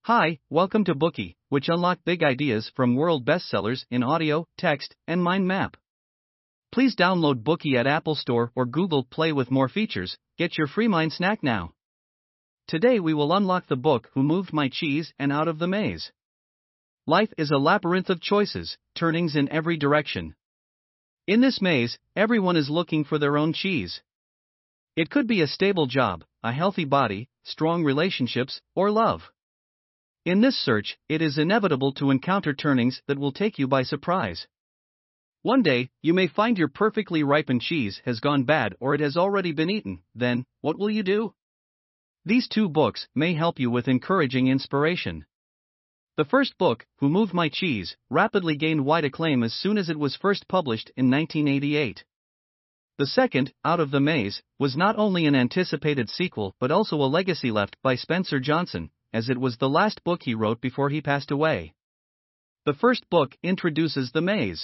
Hi, welcome to Bookie, which unlock big ideas from world bestsellers in audio, text, and mind map. Please download Bookie at Apple Store or Google Play with more features. Get your free mind snack now. Today we will unlock the book Who Moved My Cheese and Out of the Maze. Life is a labyrinth of choices, turnings in every direction. In this maze, everyone is looking for their own cheese. It could be a stable job, a healthy body, strong relationships, or love. In this search, it is inevitable to encounter turnings that will take you by surprise. One day, you may find your perfectly ripened cheese has gone bad or it has already been eaten. Then, what will you do? These two books may help you with encouraging inspiration. The first book, Who Moved My Cheese, rapidly gained wide acclaim as soon as it was first published in 1988. The second, Out of the Maze, was not only an anticipated sequel but also a legacy left by Spencer Johnson, as it was the last book he wrote before he passed away. The first book introduces the maze.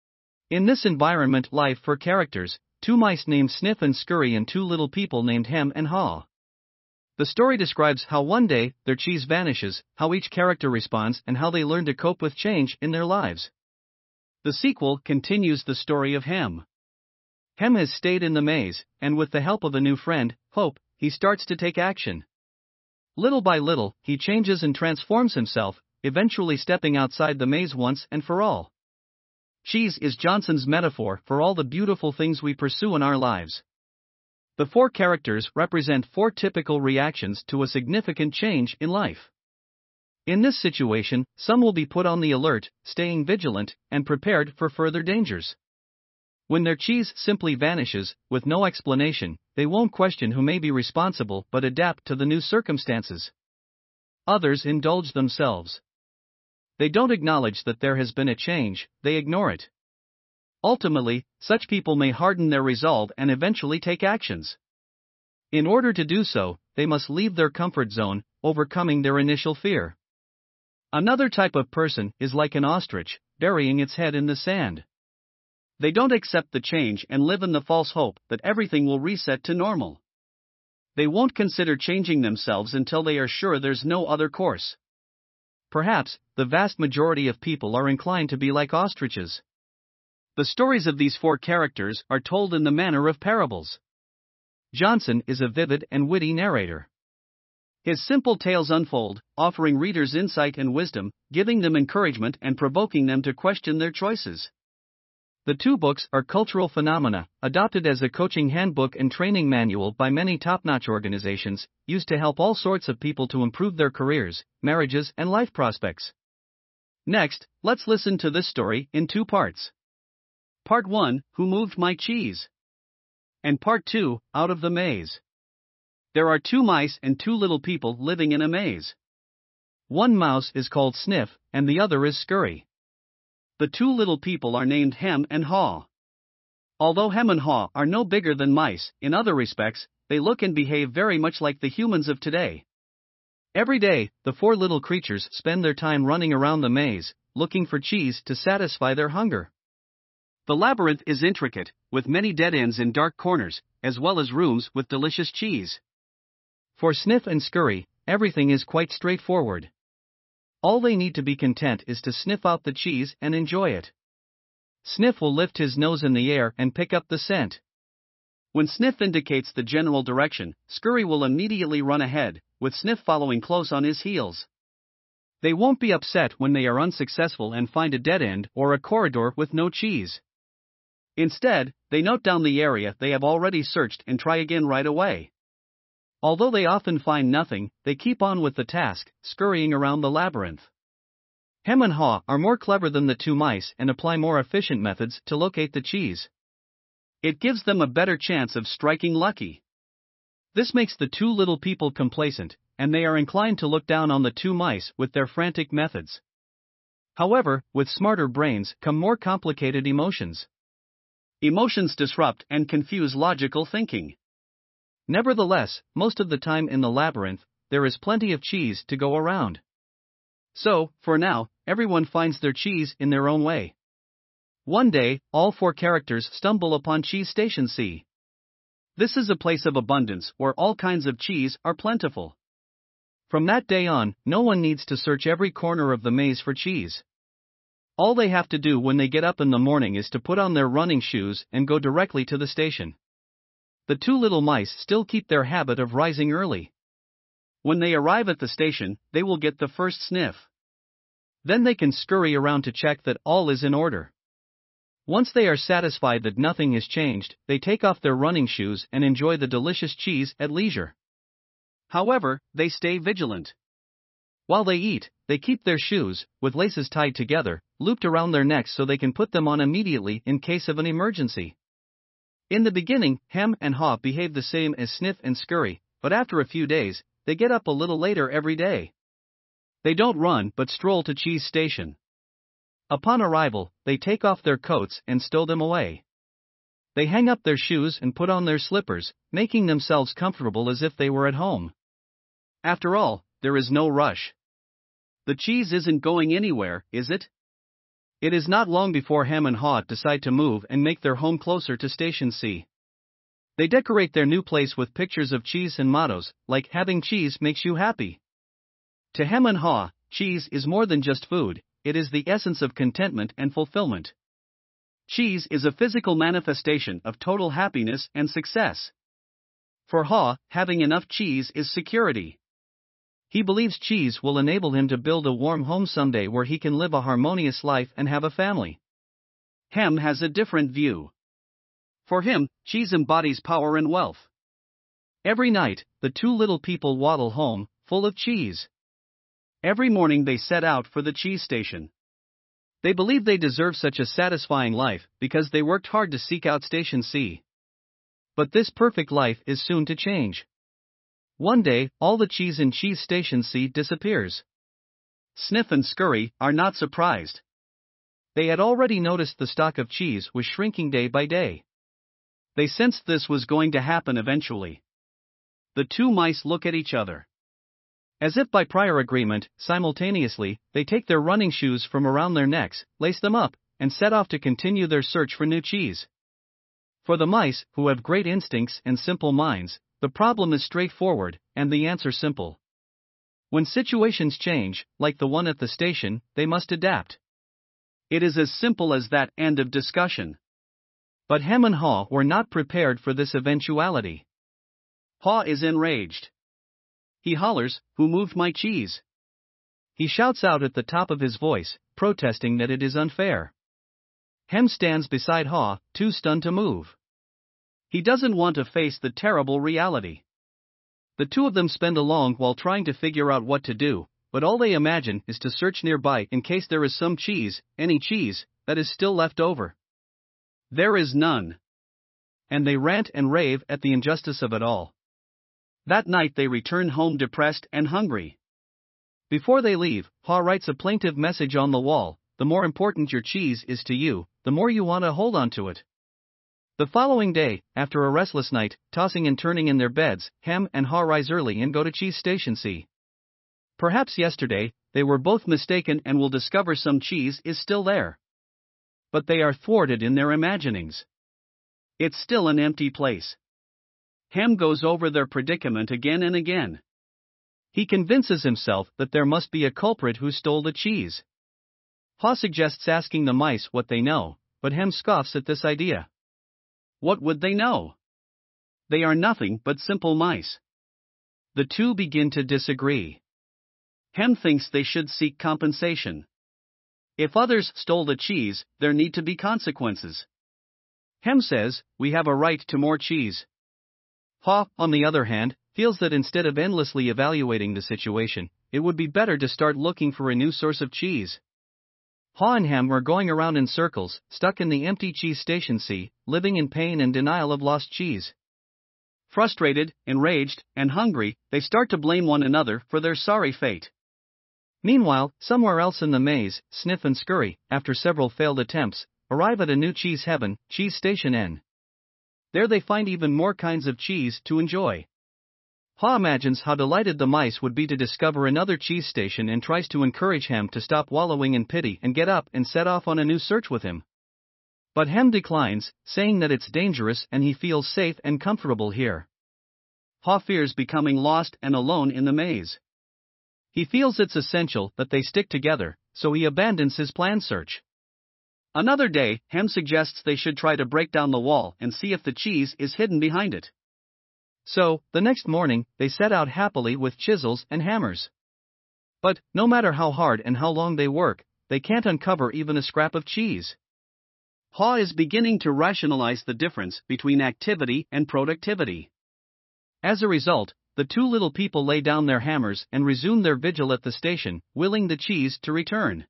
In this environment, life for characters, two mice named Sniff and Scurry and two little people named Hem and Haw. The story describes how one day their cheese vanishes, how each character responds, and how they learn to cope with change in their lives. The sequel continues the story of Hem. Hem has stayed in the maze, and with the help of a new friend, Hope, he starts to take action. Little by little, he changes and transforms himself, eventually stepping outside the maze once and for all. Cheese is Johnson's metaphor for all the beautiful things we pursue in our lives. The four characters represent four typical reactions to a significant change in life. In this situation, some will be put on the alert, staying vigilant, and prepared for further dangers. When their cheese simply vanishes, with no explanation, they won't question who may be responsible but adapt to the new circumstances. Others indulge themselves. They don't acknowledge that there has been a change, they ignore it. Ultimately, such people may harden their resolve and eventually take actions. In order to do so, they must leave their comfort zone, overcoming their initial fear. Another type of person is like an ostrich, burying its head in the sand. They don't accept the change and live in the false hope that everything will reset to normal. They won't consider changing themselves until they are sure there's no other course. Perhaps, the vast majority of people are inclined to be like ostriches. The stories of these four characters are told in the manner of parables. Johnson is a vivid and witty narrator. His simple tales unfold, offering readers insight and wisdom, giving them encouragement and provoking them to question their choices. The two books are cultural phenomena, adopted as a coaching handbook and training manual by many top-notch organizations, used to help all sorts of people to improve their careers, marriages, and life prospects. Next, let's listen to this story in two parts. Part 1, Who Moved My Cheese? And Part 2, Out of the Maze. There are two mice and two little people living in a maze. One mouse is called Sniff, and the other is Scurry. The two little people are named Hem and Haw. Although Hem and Haw are no bigger than mice, in other respects, they look and behave very much like the humans of today. Every day, the four little creatures spend their time running around the maze, looking for cheese to satisfy their hunger. The labyrinth is intricate, with many dead ends in dark corners, as well as rooms with delicious cheese. For Sniff and Scurry, everything is quite straightforward. All they need to be content is to sniff out the cheese and enjoy it. Sniff will lift his nose in the air and pick up the scent. When Sniff indicates the general direction, Scurry will immediately run ahead, with Sniff following close on his heels. They won't be upset when they are unsuccessful and find a dead end or a corridor with no cheese. Instead, they note down the area they have already searched and try again right away. Although they often find nothing, they keep on with the task, scurrying around the labyrinth. Hem and Haw are more clever than the two mice and apply more efficient methods to locate the cheese. It gives them a better chance of striking lucky. This makes the two little people complacent, and they are inclined to look down on the two mice with their frantic methods. However, with smarter brains come more complicated emotions. Emotions disrupt and confuse logical thinking. Nevertheless, most of the time in the labyrinth, there is plenty of cheese to go around. So, for now, everyone finds their cheese in their own way. One day, all four characters stumble upon Cheese Station C. This is a place of abundance where all kinds of cheese are plentiful. From that day on, no one needs to search every corner of the maze for cheese. All they have to do when they get up in the morning is to put on their running shoes and go directly to the station. The two little mice still keep their habit of rising early. When they arrive at the station, they will get the first sniff. Then they can scurry around to check that all is in order. Once they are satisfied that nothing has changed, they take off their running shoes and enjoy the delicious cheese at leisure. However, they stay vigilant. While they eat, they keep their shoes, with laces tied together, looped around their necks so they can put them on immediately in case of an emergency. In the beginning, Hem and Haw behave the same as Sniff and Scurry, but after a few days, they get up a little later every day. They don't run but stroll to Cheese Station. Upon arrival, they take off their coats and stow them away. They hang up their shoes and put on their slippers, making themselves comfortable as if they were at home. After all, there is no rush. The cheese isn't going anywhere, is it? It is not long before Hem and Haw decide to move and make their home closer to Station C. They decorate their new place with pictures of cheese and mottos, like "Having cheese makes you happy." To Hem and Haw, cheese is more than just food, it is the essence of contentment and fulfillment. Cheese is a physical manifestation of total happiness and success. For Haw, having enough cheese is security. He believes cheese will enable him to build a warm home someday where he can live a harmonious life and have a family. Hem has a different view. For him, cheese embodies power and wealth. Every night, the two little people waddle home, full of cheese. Every morning they set out for the cheese station. They believe they deserve such a satisfying life because they worked hard to seek out Station C. But this perfect life is soon to change. One day, all the cheese in Cheese Station C disappears. Sniff and Scurry are not surprised. They had already noticed the stock of cheese was shrinking day by day. They sensed this was going to happen eventually. The two mice look at each other. As if by prior agreement, simultaneously, they take their running shoes from around their necks, lace them up, and set off to continue their search for new cheese. For the mice, who have great instincts and simple minds, the problem is straightforward, and the answer simple. When situations change, like the one at the station, they must adapt. It is as simple as that, end of discussion. But Hem and Haw were not prepared for this eventuality. Haw is enraged. He hollers, "Who moved my cheese?" He shouts out at the top of his voice, protesting that it is unfair. Hem stands beside Haw, too stunned to move. He doesn't want to face the terrible reality. The two of them spend a long while trying to figure out what to do, but all they imagine is to search nearby in case there is some cheese, any cheese, that is still left over. There is none. And they rant and rave at the injustice of it all. That night they return home depressed and hungry. Before they leave, Haw writes a plaintive message on the wall: "The more important your cheese is to you, the more you want to hold on to it." The following day, after a restless night, tossing and turning in their beds, Hem and Haw rise early and go to Cheese Station C. Perhaps yesterday, they were both mistaken and will discover some cheese is still there. But they are thwarted in their imaginings. It's still an empty place. Hem goes over their predicament again and again. He convinces himself that there must be a culprit who stole the cheese. Haw suggests asking the mice what they know, but Hem scoffs at this idea. What would they know? They are nothing but simple mice. The two begin to disagree. Hem thinks they should seek compensation. If others stole the cheese, there need to be consequences. Hem says, "We have a right to more cheese." Haw, on the other hand, feels that instead of endlessly evaluating the situation, it would be better to start looking for a new source of cheese. Haw and Hem are going around in circles, stuck in the empty Cheese Station C, living in pain and denial of lost cheese. Frustrated, enraged, and hungry, they start to blame one another for their sorry fate. Meanwhile, somewhere else in the maze, Sniff and Scurry, after several failed attempts, arrive at a new cheese heaven, Cheese Station N. There they find even more kinds of cheese to enjoy. Haw imagines how delighted the mice would be to discover another cheese station and tries to encourage Hem to stop wallowing in pity and get up and set off on a new search with him. But Hem declines, saying that it's dangerous and he feels safe and comfortable here. Haw fears becoming lost and alone in the maze. He feels it's essential that they stick together, so he abandons his planned search. Another day, Hem suggests they should try to break down the wall and see if the cheese is hidden behind it. So, the next morning, they set out happily with chisels and hammers. But, no matter how hard and how long they work, they can't uncover even a scrap of cheese. Haw is beginning to rationalize the difference between activity and productivity. As a result, the two little people lay down their hammers and resume their vigil at the station, willing the cheese to return.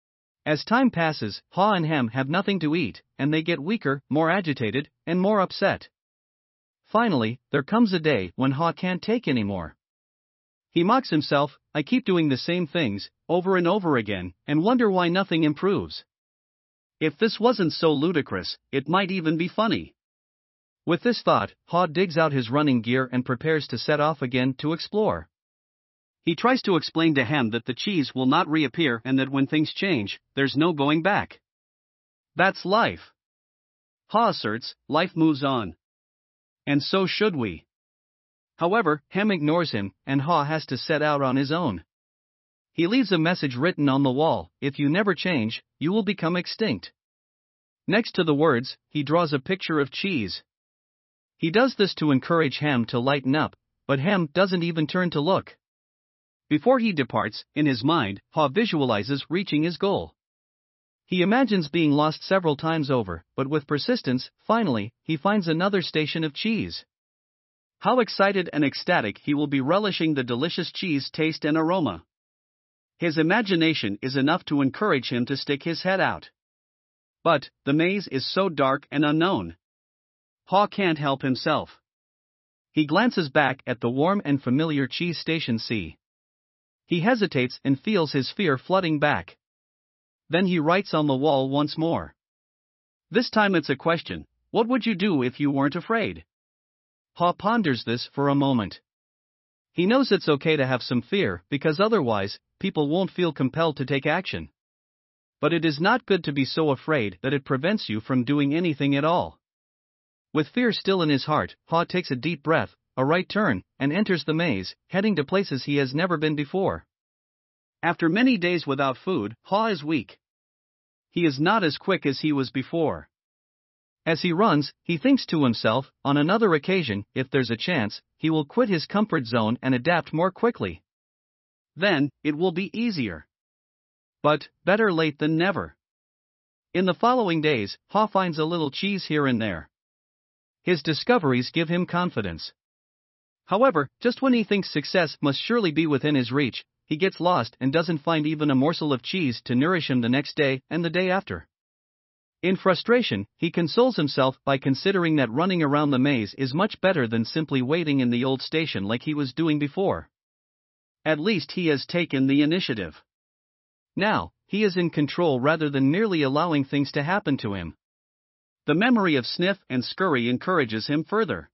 As time passes, Haw and Hem have nothing to eat, and they get weaker, more agitated, and more upset. Finally, there comes a day when Haw can't take anymore. He mocks himself, "I keep doing the same things, over and over again, and wonder why nothing improves. If this wasn't so ludicrous, it might even be funny." With this thought, Haw digs out his running gear and prepares to set off again to explore. He tries to explain to Hem that the cheese will not reappear and that when things change, there's no going back. That's life. Haw asserts, life moves on. And so should we. However, Hem ignores him, and Haw has to set out on his own. He leaves a message written on the wall: "If you never change, you will become extinct." Next to the words, he draws a picture of cheese. He does this to encourage Hem to lighten up, but Hem doesn't even turn to look. Before he departs, in his mind, Haw visualizes reaching his goal. He imagines being lost several times over, but with persistence, finally, he finds another station of cheese. How excited and ecstatic he will be relishing the delicious cheese taste and aroma. His imagination is enough to encourage him to stick his head out. But, the maze is so dark and unknown. Haw can't help himself. He glances back at the warm and familiar cheese station C. He hesitates and feels his fear flooding back. Then he writes on the wall once more. This time it's a question: what would you do if you weren't afraid? Haw ponders this for a moment. He knows it's okay to have some fear, because otherwise, people won't feel compelled to take action. But it is not good to be so afraid that it prevents you from doing anything at all. With fear still in his heart, Haw takes a deep breath, a right turn, and enters the maze, heading to places he has never been before. After many days without food, Haw is weak. He is not as quick as he was before. As he runs, he thinks to himself, on another occasion, if there's a chance, he will quit his comfort zone and adapt more quickly. Then, it will be easier. But, better late than never. In the following days, Haw finds a little cheese here and there. His discoveries give him confidence. However, just when he thinks success must surely be within his reach, he gets lost and doesn't find even a morsel of cheese to nourish him the next day and the day after. In frustration, he consoles himself by considering that running around the maze is much better than simply waiting in the old station like he was doing before. At least he has taken the initiative. Now, he is in control rather than merely allowing things to happen to him. The memory of Sniff and Scurry encourages him further.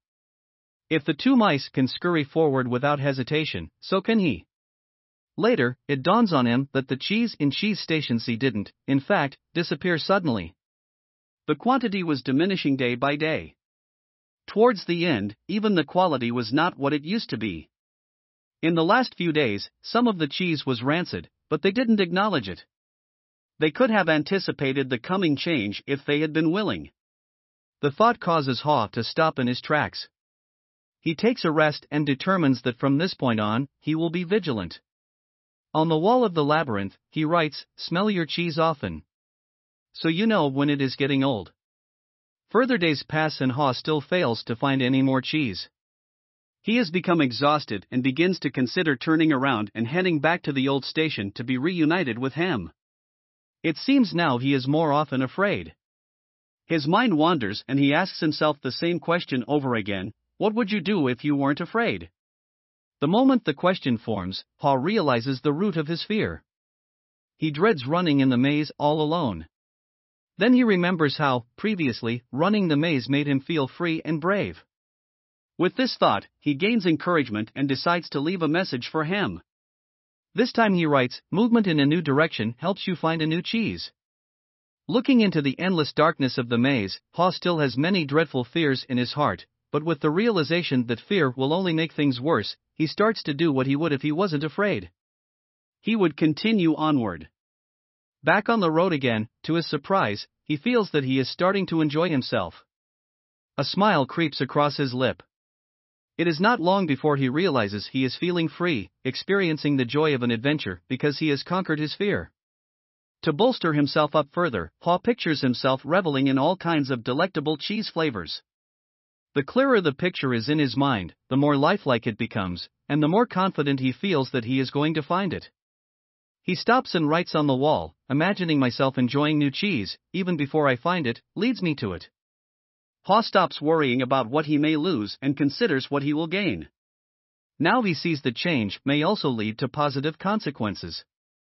If the two mice can scurry forward without hesitation, so can he. Later, it dawns on him that the cheese in Cheese Station C didn't, in fact, disappear suddenly. The quantity was diminishing day by day. Towards the end, even the quality was not what it used to be. In the last few days, some of the cheese was rancid, but they didn't acknowledge it. They could have anticipated the coming change if they had been willing. The thought causes Haw to stop in his tracks. He takes a rest and determines that from this point on, he will be vigilant. On the wall of the labyrinth, he writes, "Smell your cheese often, so you know when it is getting old." Further days pass and Haw still fails to find any more cheese. He has become exhausted and begins to consider turning around and heading back to the old station to be reunited with Hem. It seems now he is more often afraid. His mind wanders and he asks himself the same question over again: what would you do if you weren't afraid? The moment the question forms, Haw realizes the root of his fear. He dreads running in the maze all alone. Then he remembers how, previously, running the maze made him feel free and brave. With this thought, he gains encouragement and decides to leave a message for Hem. This time he writes, "Movement in a new direction helps you find a new cheese." Looking into the endless darkness of the maze, Haw still has many dreadful fears in his heart, but with the realization that fear will only make things worse, he starts to do what he would if he wasn't afraid. He would continue onward. Back on the road again, to his surprise, he feels that he is starting to enjoy himself. A smile creeps across his lip. It is not long before he realizes he is feeling free, experiencing the joy of an adventure because he has conquered his fear. To bolster himself up further, Haw pictures himself reveling in all kinds of delectable cheese flavors. The clearer the picture is in his mind, the more lifelike it becomes, and the more confident he feels that he is going to find it. He stops and writes on the wall, "Imagining myself enjoying new cheese, even before I find it, leads me to it." Haw stops worrying about what he may lose and considers what he will gain. Now he sees that change may also lead to positive consequences.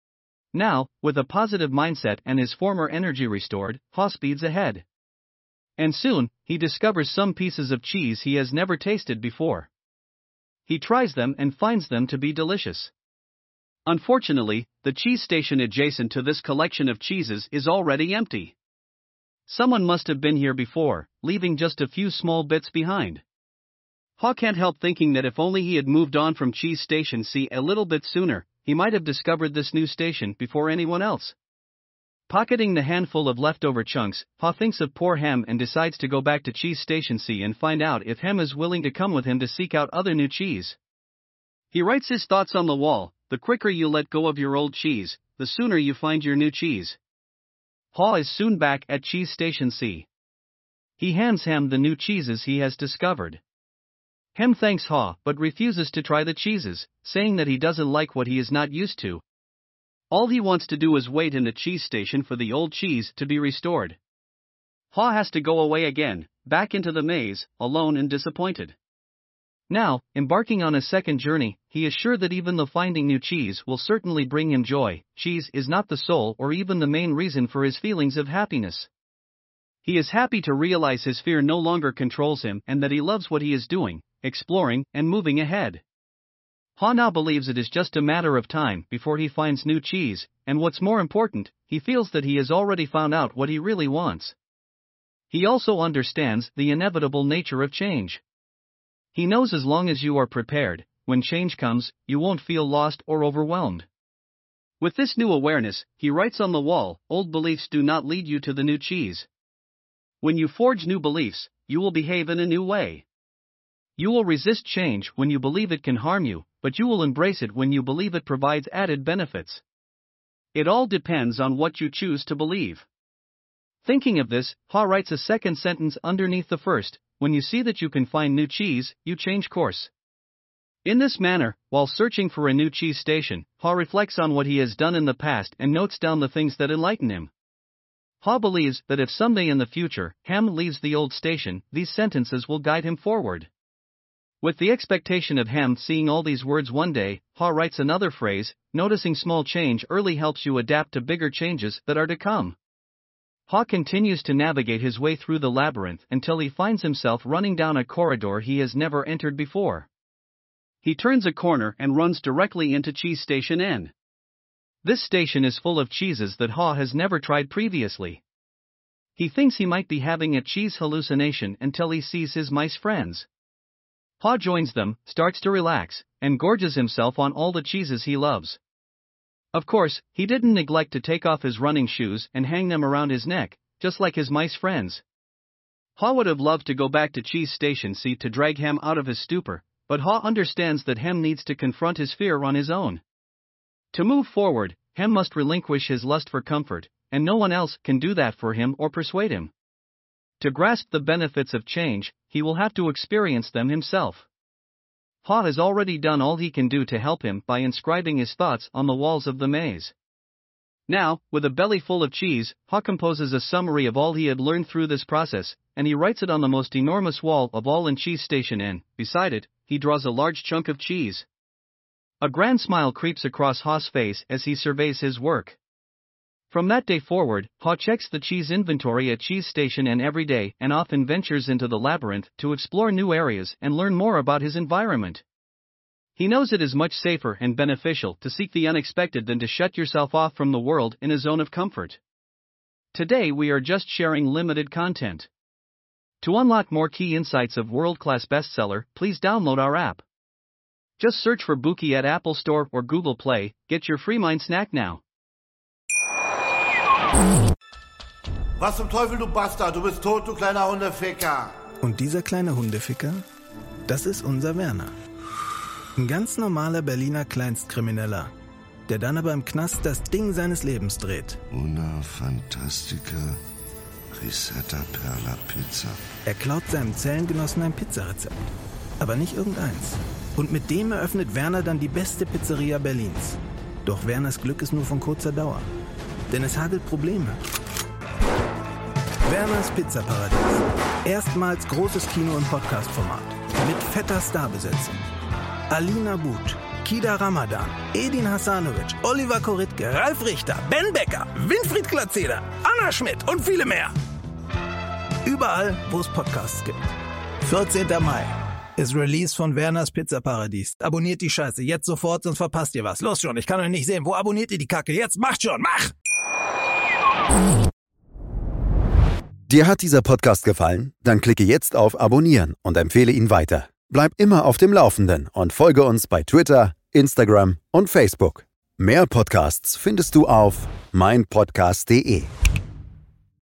Now, with a positive mindset and his former energy restored, Haw speeds ahead. And soon, he discovers some pieces of cheese he has never tasted before. He tries them and finds them to be delicious. Unfortunately, the cheese station adjacent to this collection of cheeses is already empty. Someone must have been here before, leaving just a few small bits behind. Haw can't help thinking that if only he had moved on from Cheese Station C a little bit sooner, he might have discovered this new station before anyone else. Pocketing the handful of leftover chunks, Haw thinks of poor Hem and decides to go back to Cheese Station C and find out if Hem is willing to come with him to seek out other new cheese. He writes his thoughts on the wall: "The quicker you let go of your old cheese, the sooner you find your new cheese." Haw is soon back at Cheese Station C. He hands Hem the new cheeses he has discovered. Hem thanks Haw but refuses to try the cheeses, saying that he doesn't like what he is not used to. All he wants to do is wait in the cheese station for the old cheese to be restored. Haw has to go away again, back into the maze, alone and disappointed. Now, embarking on a second journey, he is sure that even though finding new cheese will certainly bring him joy, cheese is not the sole or even the main reason for his feelings of happiness. He is happy to realize his fear no longer controls him and that he loves what he is doing, exploring and moving ahead. Haw now believes it is just a matter of time before he finds new cheese, and what's more important, he feels that he has already found out what he really wants. He also understands the inevitable nature of change. He knows as long as you are prepared, when change comes, you won't feel lost or overwhelmed. With this new awareness, he writes on the wall, "Old beliefs do not lead you to the new cheese. When you forge new beliefs, you will behave in a new way. You will resist change when you believe it can harm you, but you will embrace it when you believe it provides added benefits. It all depends on what you choose to believe." Thinking of this, Haw writes a second sentence underneath the first: "When you see that you can find new cheese, you change course." In this manner, while searching for a new cheese station, Haw reflects on what he has done in the past and notes down the things that enlighten him. Haw believes that if someday in the future, Hem leaves the old station, these sentences will guide him forward. With the expectation of Hem seeing all these words one day, Haw writes another phrase: "Noticing small change early helps you adapt to bigger changes that are to come." Haw continues to navigate his way through the labyrinth until he finds himself running down a corridor he has never entered before. He turns a corner and runs directly into Cheese Station N. This station is full of cheeses that Haw has never tried previously. He thinks he might be having a cheese hallucination until he sees his mice friends. Haw joins them, starts to relax, and gorges himself on all the cheeses he loves. Of course, he didn't neglect to take off his running shoes and hang them around his neck, just like his mice friends. Haw would have loved to go back to Cheese Station C to drag Hem out of his stupor, but Haw understands that Hem needs to confront his fear on his own. To move forward, Hem must relinquish his lust for comfort, and no one else can do that for him or persuade him. To grasp the benefits of change, he will have to experience them himself. Haw has already done all he can do to help him by inscribing his thoughts on the walls of the maze. Now, with a belly full of cheese, Haw composes a summary of all he had learned through this process, and he writes it on the most enormous wall of all in Cheese Station N. Beside it, he draws a large chunk of cheese. A grand smile creeps across Haw's face as he surveys his work. From that day forward, Haw checks the cheese inventory at Cheese Station N every day and often ventures into the labyrinth to explore new areas and learn more about his environment. He knows it is much safer and beneficial to seek the unexpected than to shut yourself off from the world in a zone of comfort. Today we are just sharing limited content. To unlock more key insights of world-class bestseller, please download our app. Just search for Bookie at Apple Store or Google Play. Get your free mind snack now. Was zum Teufel, du Bastard? Du bist tot, du kleiner Hundeficker. Und dieser kleine Hundeficker, das ist unser Werner. Ein ganz normaler Berliner Kleinstkrimineller, der dann aber im Knast das Ding seines Lebens dreht. Una Fantastica Risetta Perla Pizza. Er klaut seinem Zellengenossen ein Pizzarezept, aber nicht irgendeins. Und mit dem eröffnet Werner dann die beste Pizzeria Berlins. Doch Werners Glück ist nur von kurzer Dauer, denn es hagelt Probleme. Werners Pizzaparadies. Erstmals großes Kino- und Podcast-Format. Mit fetter Starbesetzung. Alina But, Kida Ramadan, Edin Hasanovic, Oliver Koritke, Ralf Richter, Ben Becker, Winfried Glatzeder, Anna Schmidt und viele mehr. Überall, wo es Podcasts gibt. 14. Mai ist Release von Werners Pizzaparadies. Abonniert die Scheiße jetzt sofort, sonst verpasst ihr was. Los schon, ich kann euch nicht sehen. Wo abonniert ihr die Kacke? Jetzt macht schon, mach! Dir hat dieser Podcast gefallen? Dann klicke jetzt auf Abonnieren und empfehle ihn weiter. Bleib immer auf dem Laufenden und folge uns bei Twitter, Instagram und Facebook. Mehr Podcasts findest du auf meinpodcast.de.